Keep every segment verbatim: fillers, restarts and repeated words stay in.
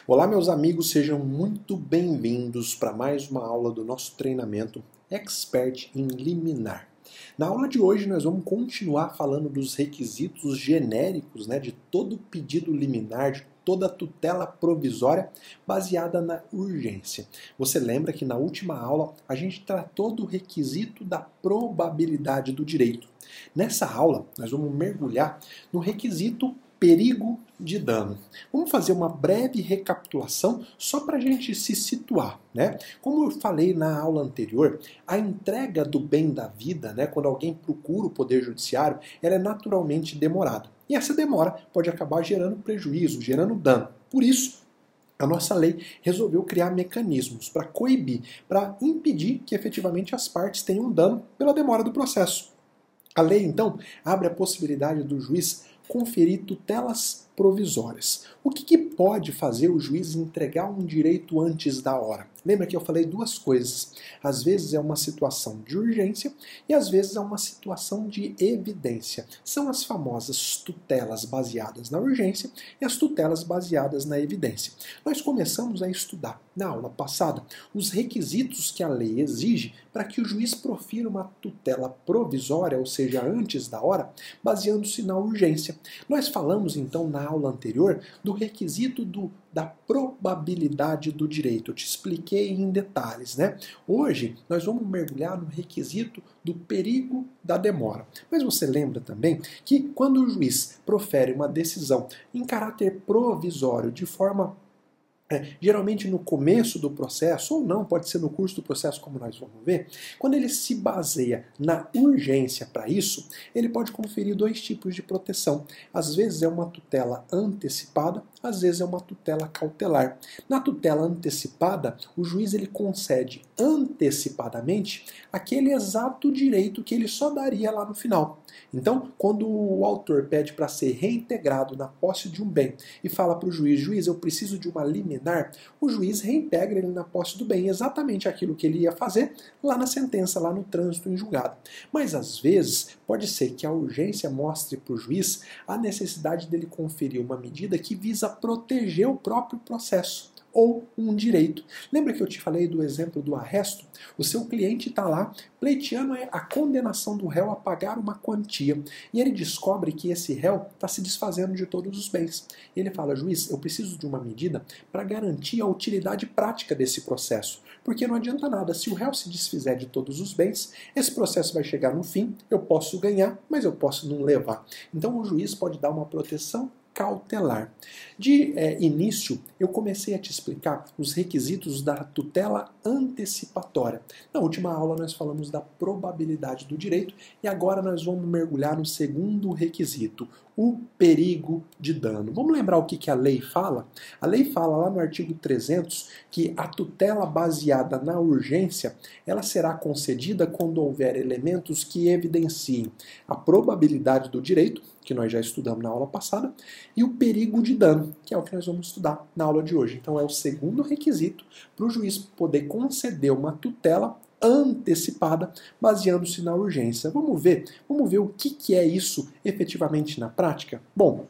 Olá, meus amigos, sejam muito bem-vindos para mais uma aula do nosso treinamento Expert em Liminar. Na aula de hoje nós vamos continuar falando dos requisitos genéricos, né, de todo pedido liminar, de toda tutela provisória baseada na urgência. Você lembra que na última aula a gente tratou do requisito da probabilidade do direito. Nessa aula nós vamos mergulhar no requisito perigo de dano. Vamos fazer uma breve recapitulação só para a gente se situar, né? Como eu falei na aula anterior, a entrega do bem da vida, né, quando alguém procura o Poder Judiciário, ela é naturalmente demorada. E essa demora pode acabar gerando prejuízo, gerando dano. Por isso, a nossa lei resolveu criar mecanismos para coibir, para impedir que efetivamente as partes tenham dano pela demora do processo. A lei, então, abre a possibilidade do juiz conferir tutelas provisórias. O que, que pode fazer o juiz entregar um direito antes da hora? Lembra que eu falei duas coisas. Às vezes é uma situação de urgência e às vezes é uma situação de evidência. São as famosas tutelas baseadas na urgência e as tutelas baseadas na evidência. Nós começamos a estudar na aula passada os requisitos que a lei exige para que o juiz profira uma tutela provisória, ou seja, antes da hora, baseando-se na urgência. Nós falamos então na aula anterior do requisito do, da probabilidade do direito. Eu te expliquei em detalhes, né? Hoje nós vamos mergulhar no requisito do perigo da demora. Mas você lembra também que quando o juiz profere uma decisão em caráter provisório, de forma É, geralmente no começo do processo, ou não, pode ser no curso do processo, como nós vamos ver, quando ele se baseia na urgência para isso, ele pode conferir dois tipos de proteção. Às vezes é uma tutela antecipada, às vezes é uma tutela cautelar. Na tutela antecipada, o juiz ele concede antecipadamente aquele exato direito que ele só daria lá no final. Então, quando o autor pede para ser reintegrado na posse de um bem e fala para o juiz, juiz, eu preciso de uma liminar, o juiz reintegra ele na posse do bem, exatamente aquilo que ele ia fazer lá na sentença, lá no trânsito em julgado. Mas às vezes pode ser que a urgência mostre para o juiz a necessidade dele conferir uma medida que visa proteger o próprio processo ou um direito. Lembra que eu te falei do exemplo do arresto? O seu cliente está lá pleiteando a condenação do réu a pagar uma quantia e ele descobre que esse réu está se desfazendo de todos os bens. E ele fala, juiz, eu preciso de uma medida para garantir a utilidade prática desse processo, porque não adianta nada, se o réu se desfizer de todos os bens, esse processo vai chegar no fim, eu posso ganhar, mas eu posso não levar. Então o juiz pode dar uma proteção cautelar. De é, início, eu comecei a te explicar os requisitos da tutela antecipatória. Na última aula nós falamos da probabilidade do direito e agora nós vamos mergulhar no segundo requisito, o perigo de dano. Vamos lembrar o que, que a lei fala? A lei fala lá no artigo trezentos que a tutela baseada na urgência ela será concedida quando houver elementos que evidenciem a probabilidade do direito, que nós já estudamos na aula passada, e o perigo de dano, que é o que nós vamos estudar na aula de hoje. Então é o segundo requisito para o juiz poder conceder uma tutela antecipada, baseando-se na urgência. Vamos ver, vamos ver o que, que é isso efetivamente na prática? Bom,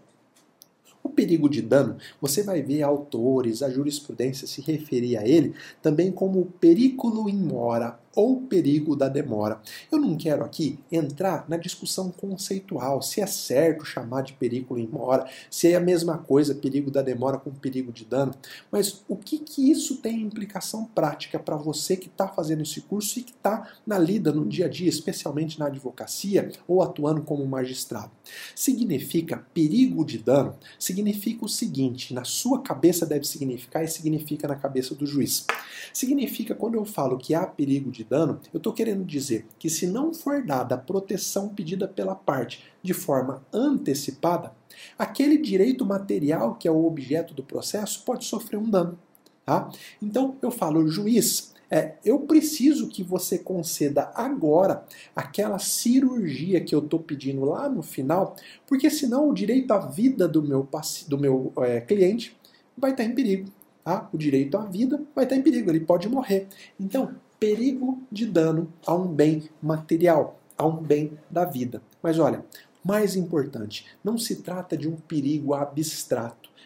o perigo de dano, você vai ver autores, a jurisprudência se referir a ele também como periculo in mora, ou perigo da demora. Eu não quero aqui entrar na discussão conceitual, se é certo chamar de periculo in mora, se é a mesma coisa, perigo da demora com perigo de dano, mas o que, que isso tem implicação prática para você que está fazendo esse curso e que está na lida no dia a dia, especialmente na advocacia ou atuando como magistrado. Significa perigo de dano, significa o seguinte, na sua cabeça deve significar e significa na cabeça do juiz. Significa, quando eu falo que há perigo de dano, eu estou querendo dizer que se não for dada a proteção pedida pela parte de forma antecipada, aquele direito material que é o objeto do processo pode sofrer um dano. Tá? Então eu falo, juiz, é, eu preciso que você conceda agora aquela cirurgia que eu estou pedindo lá no final, porque senão o direito à vida do meu, do meu é, cliente vai estar em perigo. Tá? O direito à vida vai estar em perigo, ele pode morrer. Então, perigo de dano a um bem material, a um bem da vida. Mas olha, mais importante, não se trata de um perigo abstrato,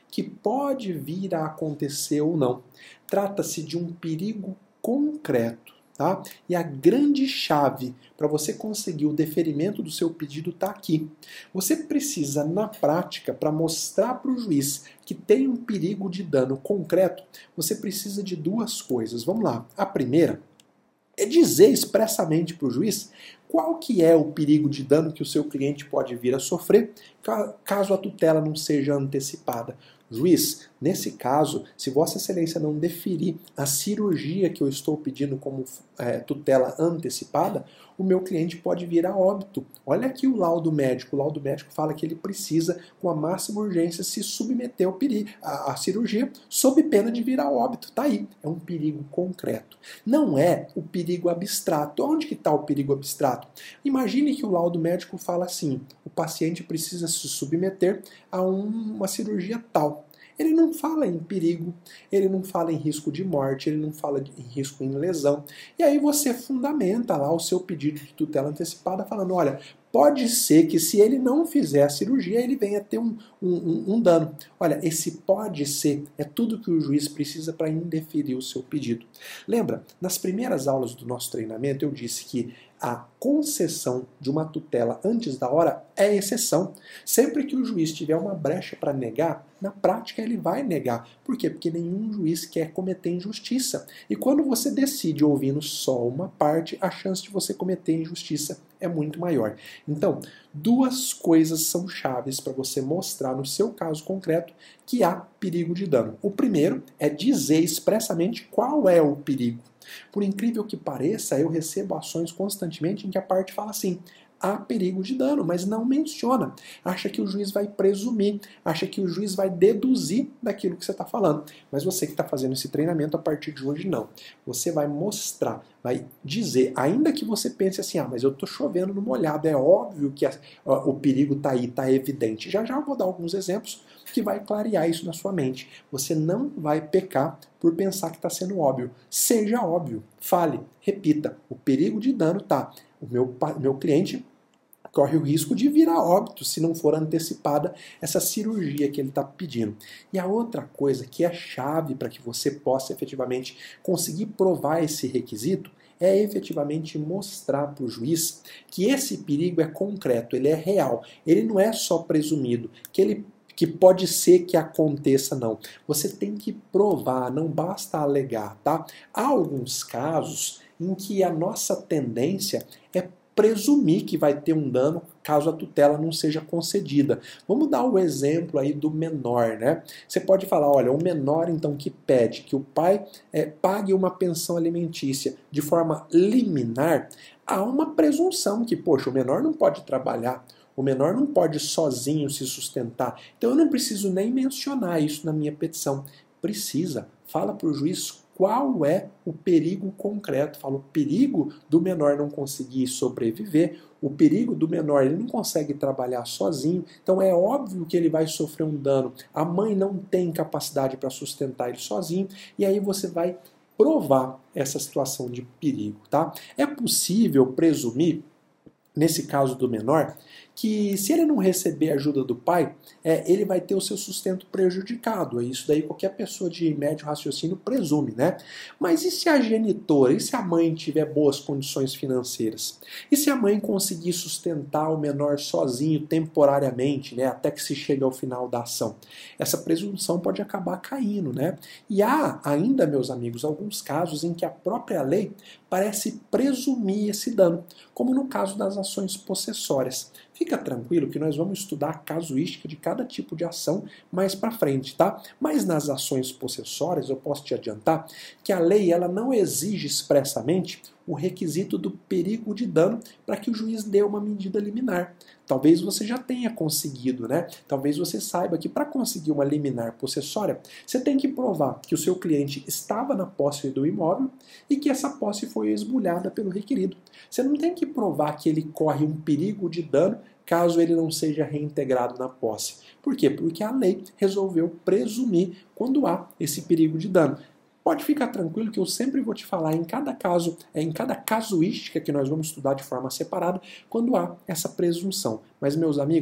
que pode vir a acontecer ou não. Trata-se de um perigo concreto. Tá? E a grande chave para você conseguir o deferimento do seu pedido está aqui. Você precisa, na prática, para mostrar para o juiz que tem um perigo de dano concreto, você precisa de duas coisas. Vamos lá. A primeira é dizer expressamente para o juiz qual que é o perigo de dano que o seu cliente pode vir a sofrer caso a tutela não seja antecipada. Juiz, nesse caso, se Vossa Excelência não deferir a cirurgia que eu estou pedindo como é, tutela antecipada, o meu cliente pode vir a óbito. Olha aqui o laudo médico. O laudo médico fala que ele precisa, com a máxima urgência, se submeter ao perigo, à, à cirurgia, sob pena de vir a óbito. Tá aí. É um perigo concreto. Não é o perigo abstrato. Onde que está o perigo abstrato? Imagine que o laudo médico fala assim: o paciente precisa se submeter a um, uma cirurgia tal. Ele não fala em perigo, ele não fala em risco de morte, ele não fala em risco em lesão. E aí você fundamenta lá o seu pedido de tutela antecipada falando, olha, pode ser que se ele não fizer a cirurgia, ele venha ter um, um, um dano. Olha, esse pode ser é tudo que o juiz precisa para indeferir o seu pedido. Lembra, nas primeiras aulas do nosso treinamento eu disse que a concessão de uma tutela antes da hora é exceção. Sempre que o juiz tiver uma brecha para negar, na prática ele vai negar. Por quê? Porque nenhum juiz quer cometer injustiça. E quando você decide ouvindo só uma parte, a chance de você cometer injustiça é muito maior. Então, duas coisas são chaves para você mostrar no seu caso concreto que há perigo de dano. O primeiro é dizer expressamente qual é o perigo. Por incrível que pareça, eu recebo ações constantemente em que a parte fala assim, há perigo de dano, mas não menciona. Acha que o juiz vai presumir, acha que o juiz vai deduzir daquilo que você está falando. Mas você que está fazendo esse treinamento a partir de hoje, não. Você vai mostrar, vai dizer, ainda que você pense assim, ah, mas eu estou chovendo no molhado, é óbvio que a, a, o perigo está aí, está evidente. Já já eu vou dar alguns exemplos que vai clarear isso na sua mente. Você não vai pecar por pensar que está sendo óbvio. Seja óbvio, fale, repita, o perigo de dano está. O meu, meu cliente corre o risco de vir a óbito se não for antecipada essa cirurgia que ele está pedindo. E a outra coisa que é chave para que você possa efetivamente conseguir provar esse requisito é efetivamente mostrar para o juiz que esse perigo é concreto, ele é real, ele não é só presumido, que ele que pode ser que aconteça, não. Você tem que provar, não basta alegar, tá? Há alguns casos em que a nossa tendência é presumir que vai ter um dano caso a tutela não seja concedida. Vamos dar o exemplo aí do menor, né? Você pode falar, olha, o menor então que pede que o pai é, pague uma pensão alimentícia de forma liminar, há uma presunção que, poxa, o menor não pode trabalhar, o menor não pode sozinho se sustentar. Então eu não preciso nem mencionar isso na minha petição. Precisa. Fala para o juiz qual é o perigo concreto. Fala o perigo do menor não conseguir sobreviver, o perigo do menor ele não consegue trabalhar sozinho, então é óbvio que ele vai sofrer um dano. A mãe não tem capacidade para sustentar ele sozinho, e aí você vai provar essa situação de perigo, tá? É possível presumir, nesse caso do menor, que se ele não receber ajuda do pai, é, ele vai ter o seu sustento prejudicado. Isso daí qualquer pessoa de médio raciocínio presume, né? Mas e se a genitora, e se a mãe tiver boas condições financeiras? E se a mãe conseguir sustentar o menor sozinho temporariamente, né, até que se chegue ao final da ação? Essa presunção pode acabar caindo, né? E há ainda, meus amigos, alguns casos em que a própria lei parece presumir esse dano, como no caso das ações possessórias. Fica tranquilo que nós vamos estudar a casuística de cada tipo de ação mais para frente, tá? Mas nas ações possessórias, eu posso te adiantar que a lei ela não exige expressamente o requisito do perigo de dano para que o juiz dê uma medida liminar. Talvez você já tenha conseguido, né? Talvez você saiba que para conseguir uma liminar possessória, você tem que provar que o seu cliente estava na posse do imóvel e que essa posse foi esbulhada pelo requerido. Você não tem que provar que ele corre um perigo de dano caso ele não seja reintegrado na posse. Por quê? Porque a lei resolveu presumir quando há esse perigo de dano. Pode ficar tranquilo que eu sempre vou te falar em cada caso, em cada casuística que nós vamos estudar de forma separada, quando há essa presunção. Mas, meus amigos,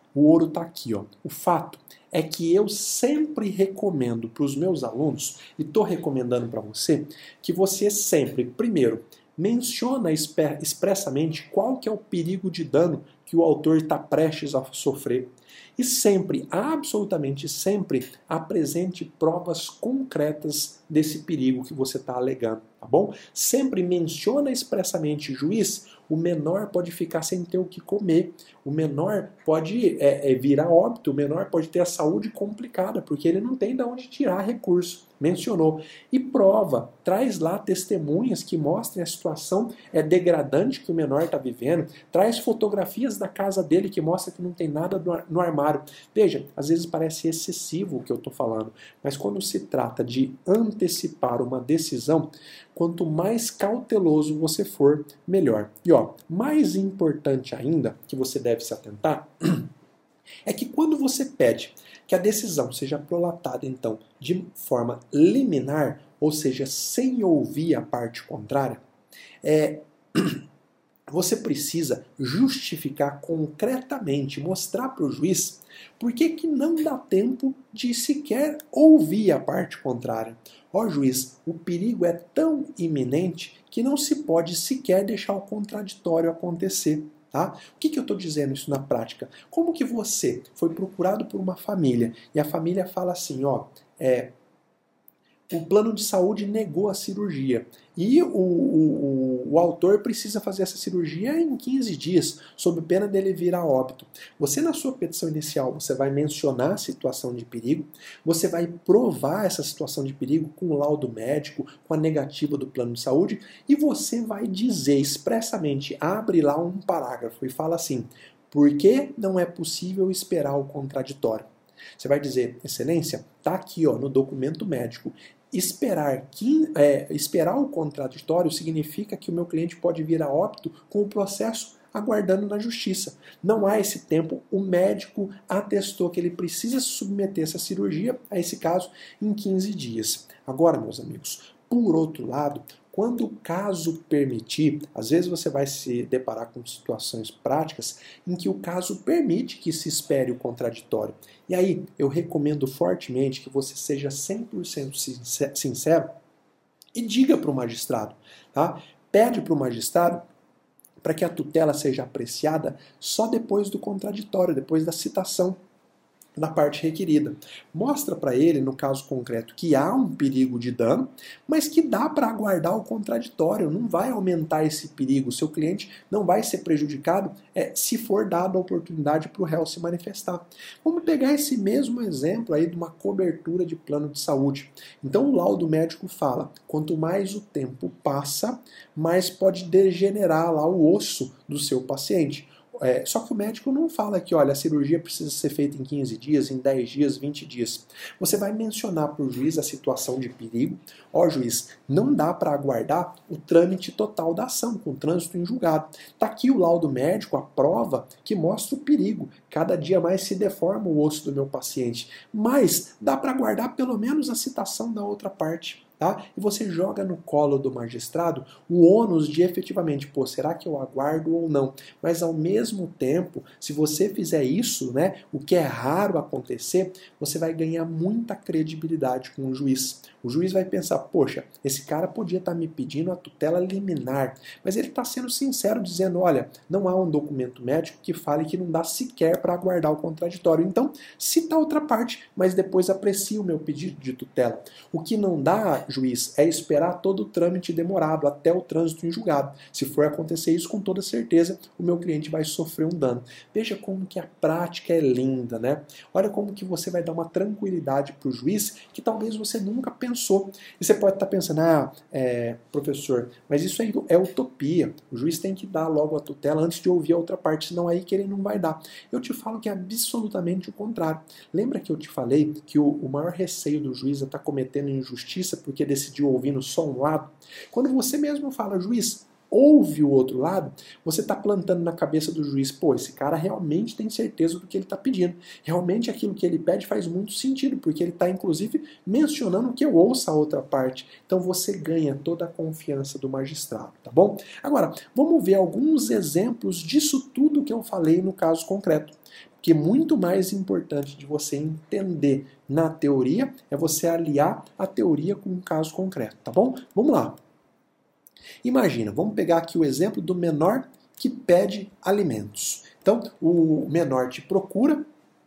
o ouro está aqui, ó. O fato é que eu sempre recomendo para os meus alunos, e estou recomendando para você, que você sempre, primeiro, menciona expressamente qual que é o perigo de dano que o autor está prestes a sofrer. E sempre, absolutamente sempre, apresente provas concretas desse perigo que você está alegando, tá bom? Sempre menciona expressamente, juiz, o menor pode ficar sem ter o que comer, o menor pode é, é, virar óbito, o menor pode ter a saúde complicada, porque ele não tem de onde tirar recurso. Mencionou. E prova, traz lá testemunhas que mostrem a situação é, degradante que o menor está vivendo, traz fotografias da casa dele que mostra que não tem nada no armário. Veja, às vezes parece excessivo o que eu estou falando, mas quando se trata de antecipar uma decisão, quanto mais cauteloso você for, melhor. E ó, mais importante ainda, que você deve se atentar, é que quando você pede que a decisão seja prolatada, então, de forma liminar, ou seja, sem ouvir a parte contrária, é, você precisa justificar concretamente, mostrar para o juiz por que que não dá tempo de sequer ouvir a parte contrária. Ó juiz, o perigo é tão iminente que não se pode sequer deixar o contraditório acontecer. Tá? O que, que eu estou dizendo isso na prática? Como que você foi procurado por uma família e a família fala assim, ó, é, o plano de saúde negou a cirurgia e o, o, o, o autor precisa fazer essa cirurgia em quinze dias, sob pena dele vir a óbito. Você, na sua petição inicial, você vai mencionar a situação de perigo, você vai provar essa situação de perigo com o laudo médico, com a negativa do plano de saúde, e você vai dizer expressamente, abre lá um parágrafo e fala assim, por que não é possível esperar o contraditório? Você vai dizer, excelência, está aqui ó, no documento médico. Esperar, que, é, esperar o contraditório significa que o meu cliente pode vir a óbito com o processo aguardando na justiça. Não há esse tempo, o médico atestou que ele precisa submeter essa cirurgia, a esse caso, em quinze dias. Agora, meus amigos, por outro lado, quando o caso permitir, às vezes você vai se deparar com situações práticas em que o caso permite que se espere o contraditório. E aí, eu recomendo fortemente que você seja cem por cento sincero e diga para o magistrado, tá? Pede para o magistrado para que a tutela seja apreciada só depois do contraditório, depois da citação da parte requerida. Mostra para ele, no caso concreto, que há um perigo de dano, mas que dá para aguardar o contraditório, não vai aumentar esse perigo, seu cliente não vai ser prejudicado é, se for dada a oportunidade para o réu se manifestar. Vamos pegar esse mesmo exemplo aí de uma cobertura de plano de saúde. Então o laudo médico fala, quanto mais o tempo passa, mais pode degenerar lá o osso do seu paciente. É, só que o médico não fala que, olha, a cirurgia precisa ser feita em quinze dias, em dez dias, vinte dias. Você vai mencionar para o juiz a situação de perigo. Ó, juiz, não dá para aguardar o trâmite total da ação, com o trânsito em julgado. Está aqui o laudo médico, a prova que mostra o perigo. Cada dia mais se deforma o osso do meu paciente. Mas dá para aguardar pelo menos a citação da outra parte. Tá? E você joga no colo do magistrado o ônus de efetivamente, pô, será que eu aguardo ou não? Mas ao mesmo tempo, se você fizer isso, né, o que é raro acontecer, você vai ganhar muita credibilidade com o juiz. O juiz vai pensar, poxa, esse cara podia estar me pedindo a tutela liminar, mas ele está sendo sincero dizendo, olha, não há um documento médico que fale que não dá sequer para aguardar o contraditório. Então, cita a outra parte, mas depois aprecia o meu pedido de tutela. O que não dá, juiz, é esperar todo o trâmite demorado até o trânsito em julgado. Se for acontecer isso, com toda certeza, o meu cliente vai sofrer um dano. Veja como que a prática é linda, né? Olha como que você vai dar uma tranquilidade para o juiz que talvez você nunca pensou. E você pode estar pensando, ah, é, professor, mas isso aí é utopia. O juiz tem que dar logo a tutela antes de ouvir a outra parte, senão aí que ele não vai dar. Eu te falo que é absolutamente o contrário. Lembra que eu te falei que o, o maior receio do juiz é estar cometendo injustiça porque decidiu ouvindo só um lado? Quando você mesmo fala, juiz, ouve o outro lado, você está plantando na cabeça do juiz, pô, esse cara realmente tem certeza do que ele está pedindo. Realmente aquilo que ele pede faz muito sentido, porque ele está, inclusive, mencionando que eu ouça a outra parte. Então você ganha toda a confiança do magistrado, tá bom? Agora, vamos ver alguns exemplos disso tudo que que eu falei no caso concreto. Porque muito mais importante de você entender na teoria é você aliar a teoria com um caso concreto, tá bom? Vamos lá. Imagina, vamos pegar aqui o exemplo do menor que pede alimentos. Então, o menor te procura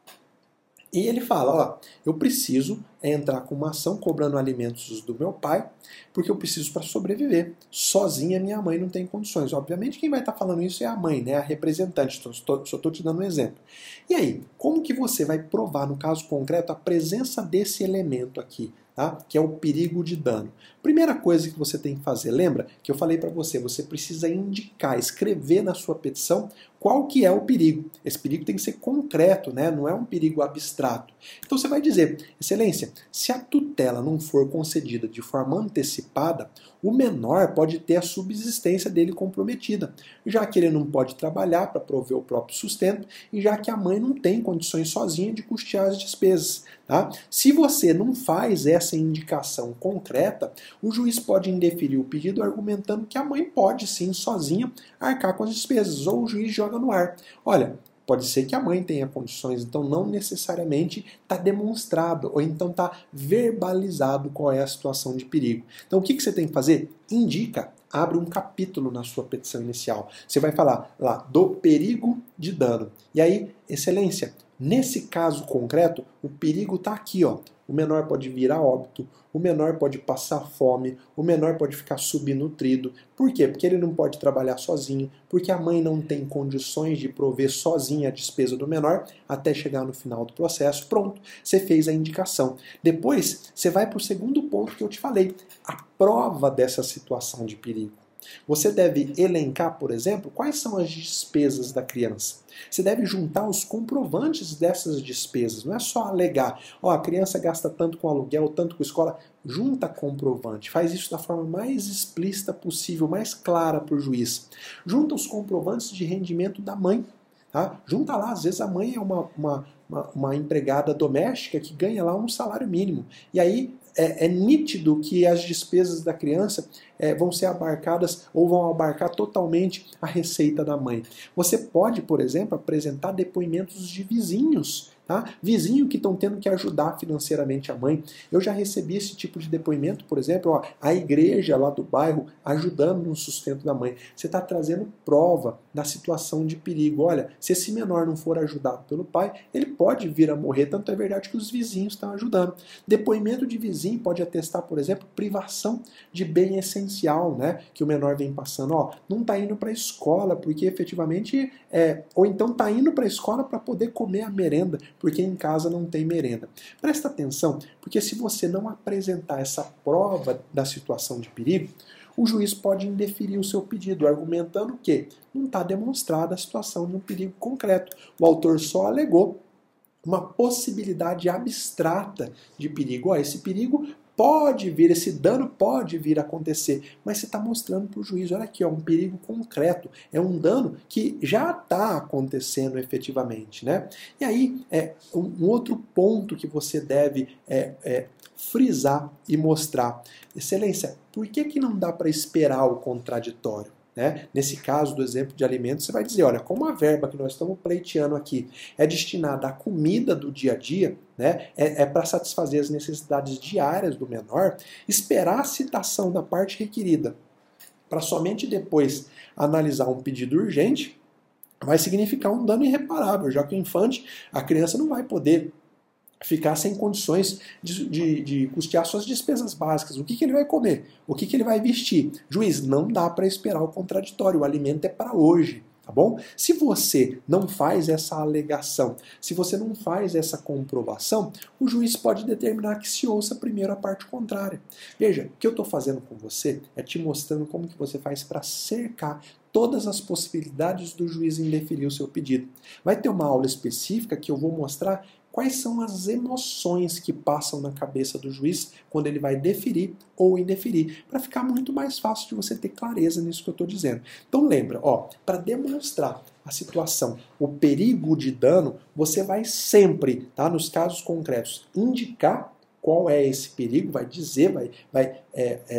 e ele fala, ó, eu preciso entrar com uma ação cobrando alimentos do meu pai, porque eu preciso para sobreviver. Sozinha minha mãe não tem condições. Obviamente quem vai estar falando isso é a mãe, né, a representante, só estou te dando um exemplo. E aí, como que você vai provar no caso concreto a presença desse elemento aqui? Tá? Que é o perigo de dano. Primeira coisa que você tem que fazer, lembra que eu falei para você, você precisa indicar, escrever na sua petição qual que é o perigo. Esse perigo tem que ser concreto, né? Não é um perigo abstrato. Então você vai dizer, excelência, se a tutela não for concedida de forma antecipada, o menor pode ter a subsistência dele comprometida, já que ele não pode trabalhar para prover o próprio sustento e já que a mãe não tem condições sozinha de custear as despesas. Tá? Se você não faz essa indicação concreta, o juiz pode indeferir o pedido argumentando que a mãe pode sim, sozinha, arcar com as despesas, ou o juiz joga no ar. Olha, pode ser que a mãe tenha condições, então não necessariamente está demonstrado, ou então está verbalizado qual é a situação de perigo. Então o que, que você tem que fazer? Indica, abre um capítulo na sua petição inicial. Você vai falar lá do perigo de dano. E aí, excelência, nesse caso concreto, o perigo está aqui, ó. O menor pode vir a óbito, o menor pode passar fome, o menor pode ficar subnutrido. Por quê? Porque ele não pode trabalhar sozinho, porque a mãe não tem condições de prover sozinha a despesa do menor até chegar no final do processo. Pronto, você fez a indicação. Depois, você vai para o segundo ponto que eu te falei, a prova dessa situação de perigo. Você deve elencar, por exemplo, quais são as despesas da criança. Você deve juntar os comprovantes dessas despesas. Não é só alegar, ó, a criança gasta tanto com aluguel, tanto com escola. Junta comprovante. Faz isso da forma mais explícita possível, mais clara para o juiz. Junta os comprovantes de rendimento da mãe. Tá? Junta lá, às vezes a mãe é uma, uma, uma, uma empregada doméstica que ganha lá um salário mínimo. E aí é, é nítido que as despesas da criança é, vão ser abarcadas ou vão abarcar totalmente a receita da mãe. Você pode, por exemplo, apresentar depoimentos de vizinhos. Tá? Vizinho que estão tendo que ajudar financeiramente a mãe. Eu já recebi esse tipo de depoimento, por exemplo, ó, a igreja lá do bairro ajudando no sustento da mãe. Você está trazendo prova da situação de perigo. Olha, se esse menor não for ajudado pelo pai, ele pode vir a morrer, tanto é verdade que os vizinhos estão ajudando. Depoimento de vizinho pode atestar, por exemplo, privação de bem essencial, né? Que o menor vem passando, ó, não está indo para a escola, porque efetivamente, é, ou então está indo para a escola para poder comer a merenda, porque em casa não tem merenda. Presta atenção, porque se você não apresentar essa prova da situação de perigo, o juiz pode indeferir o seu pedido, argumentando que não está demonstrada a situação de um perigo concreto. O autor só alegou uma possibilidade abstrata de perigo. Ó, esse perigo pode vir, esse dano pode vir a acontecer, mas você está mostrando para o juiz, olha aqui, ó, um perigo concreto, é um dano que já está acontecendo efetivamente, né? E aí, é, um outro ponto que você deve é, é, frisar e mostrar, excelência, por que que não dá para esperar o contraditório? Né? Nesse caso do exemplo de alimentos, você vai dizer, olha, como a verba que nós estamos pleiteando aqui é destinada à comida do dia a dia, né? é, é para satisfazer as necessidades diárias do menor, esperar a citação da parte requerida para somente depois analisar um pedido urgente vai significar um dano irreparável, já que o infante, a criança não vai poder ficar sem condições de, de, de custear suas despesas básicas. O que, que ele vai comer? O que, que ele vai vestir? Juiz, não dá para esperar o contraditório, o alimento é para hoje. Tá bom? Se você não faz essa alegação, se você não faz essa comprovação, o juiz pode determinar que se ouça primeiro a parte contrária. Veja, o que eu estou fazendo com você é te mostrando como que você faz para cercar todas as possibilidades do juiz indeferir o seu pedido. Vai ter uma aula específica que eu vou mostrar quais são as emoções que passam na cabeça do juiz quando ele vai deferir ou indeferir, para ficar muito mais fácil de você ter clareza nisso que eu estou dizendo. Então lembra, ó, para demonstrar a situação, o perigo de dano, você vai sempre, tá, nos casos concretos, indicar qual é esse perigo, vai dizer, vai, vai é, é,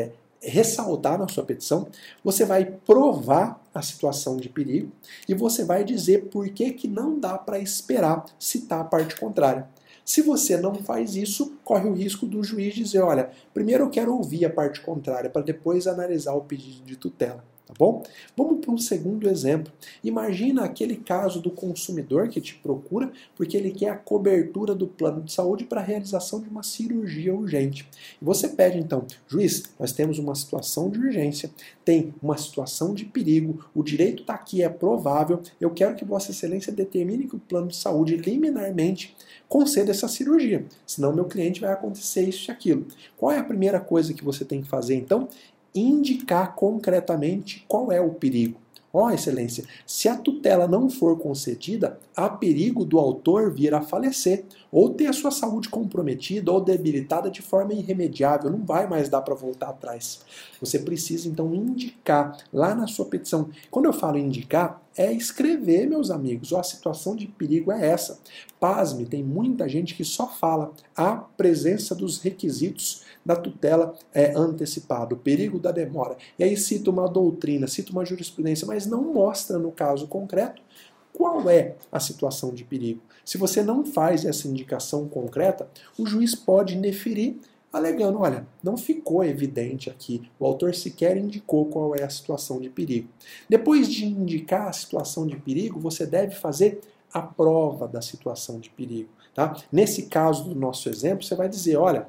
ressaltar na sua petição, você vai provar a situação de perigo e você vai dizer por que que não dá para esperar citar a parte contrária. Se você não faz isso, corre o risco do juiz dizer, olha, primeiro eu quero ouvir a parte contrária para depois analisar o pedido de tutela. Tá bom? Vamos para um segundo exemplo. Imagina aquele caso do consumidor que te procura porque ele quer a cobertura do plano de saúde para a realização de uma cirurgia urgente. E você pede então, juiz, nós temos uma situação de urgência, tem uma situação de perigo, o direito está aqui, é provável, eu quero que Vossa Excelência determine que o plano de saúde liminarmente conceda essa cirurgia, senão meu cliente vai acontecer isso e aquilo. Qual é a primeira coisa que você tem que fazer então? Indicar concretamente qual é o perigo. Ó, Excelência, se a tutela não for concedida, há perigo do autor vir a falecer, ou ter a sua saúde comprometida ou debilitada de forma irremediável, não vai mais dar para voltar atrás. Você precisa, então, indicar lá na sua petição. Quando eu falo indicar, é escrever, meus amigos, ó, a situação de perigo é essa. Pasme, tem muita gente que só fala a presença dos requisitos da tutela é, antecipada, o perigo da demora. E aí cita uma doutrina, cita uma jurisprudência, mas não mostra no caso concreto qual é a situação de perigo. Se você não faz essa indicação concreta, o juiz pode indeferir alegando, olha, não ficou evidente aqui, o autor sequer indicou qual é a situação de perigo. Depois de indicar a situação de perigo, você deve fazer a prova da situação de perigo. Tá? Nesse caso do nosso exemplo, você vai dizer, olha,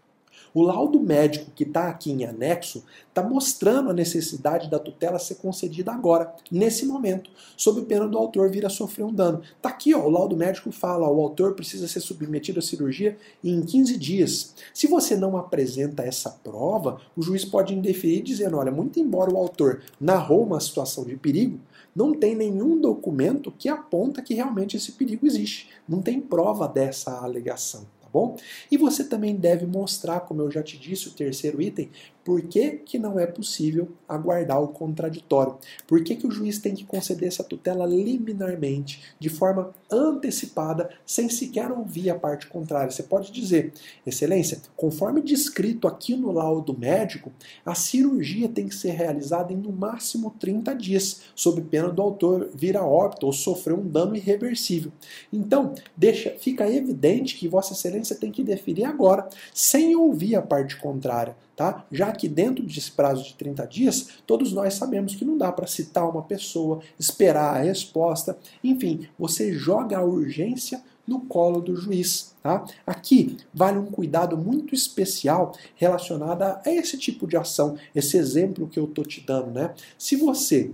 o laudo médico que está aqui em anexo está mostrando a necessidade da tutela ser concedida agora, nesse momento, sob pena do autor vir a sofrer um dano. Está aqui, ó, o laudo médico fala, ó, o autor precisa ser submetido à cirurgia em quinze dias. Se você não apresenta essa prova, o juiz pode indeferir dizendo, olha, muito embora o autor narrou uma situação de perigo, não tem nenhum documento que aponta que realmente esse perigo existe. Não tem prova dessa alegação. Bom? E você também deve mostrar, como eu já te disse, o terceiro item, por que que não é possível aguardar o contraditório. Por que que o juiz tem que conceder essa tutela liminarmente, de forma antecipada, sem sequer ouvir a parte contrária. Você pode dizer, Excelência, conforme descrito aqui no laudo médico, a cirurgia tem que ser realizada em no máximo trinta dias, sob pena do autor vir a óbito ou sofrer um dano irreversível. Então, deixa, fica evidente que Vossa Excelência tem que definir agora, sem ouvir a parte contrária. Tá? Já que dentro desse prazo de trinta dias, todos nós sabemos que não dá para citar uma pessoa, esperar a resposta, enfim, você joga a urgência no colo do juiz. Tá? Aqui vale um cuidado muito especial relacionado a esse tipo de ação, esse exemplo que eu estou te dando. Né? Se você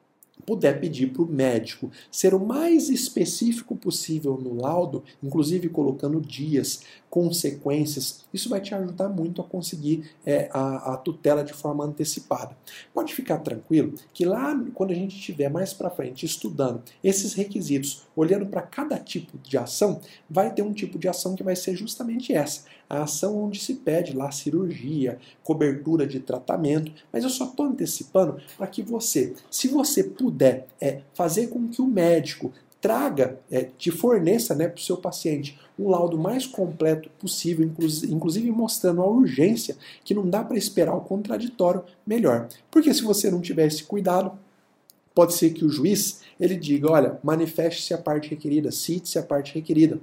puder pedir para o médico ser o mais específico possível no laudo, inclusive colocando dias, consequências, isso vai te ajudar muito a conseguir é, a, a tutela de forma antecipada. Pode ficar tranquilo que lá, quando a gente estiver mais para frente estudando esses requisitos, olhando para cada tipo de ação, vai ter um tipo de ação que vai ser justamente essa, a ação onde se pede lá cirurgia, cobertura de tratamento, mas eu só estou antecipando para que você, se você puder é, fazer com que o médico traga, é, te forneça, né, para o seu paciente um laudo mais completo possível, inclusive mostrando a urgência, que não dá para esperar o contraditório, melhor. Porque se você não tiver esse cuidado, pode ser que o juiz ele diga, olha, manifeste-se a parte requerida, cite-se a parte requerida,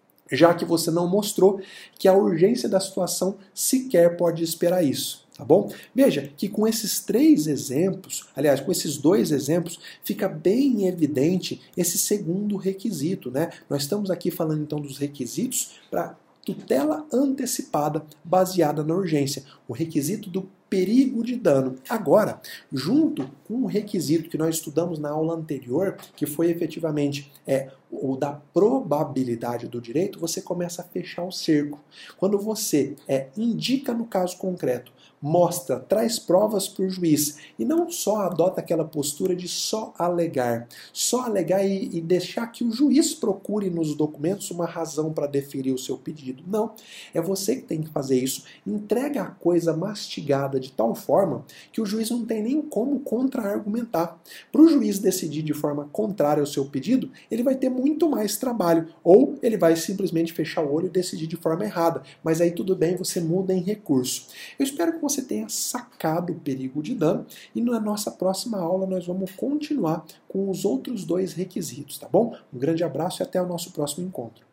já que você não mostrou que a urgência da situação sequer pode esperar isso. Tá bom? Veja que com esses três exemplos, aliás, com esses dois exemplos, fica bem evidente esse segundo requisito, né? Nós estamos aqui falando então dos requisitos para tutela antecipada baseada na urgência, o requisito do perigo de dano. Agora, junto com o requisito que nós estudamos na aula anterior, que foi efetivamente é, o da probabilidade do direito, você começa a fechar o cerco. Quando você é, indica no caso concreto, mostra, traz provas para o juiz e não só adota aquela postura de só alegar, só alegar e, e deixar que o juiz procure nos documentos uma razão para deferir o seu pedido. Não, é você que tem que fazer isso. Entrega a coisa mastigada fundamentada de tal forma que o juiz não tem nem como contra-argumentar. Para o juiz decidir de forma contrária ao seu pedido, ele vai ter muito mais trabalho, ou ele vai simplesmente fechar o olho e decidir de forma errada, mas aí tudo bem, você muda em recurso. Eu espero que você tenha sacado o perigo de dano e na nossa próxima aula nós vamos continuar com os outros dois requisitos, tá bom? Um grande abraço e até o nosso próximo encontro.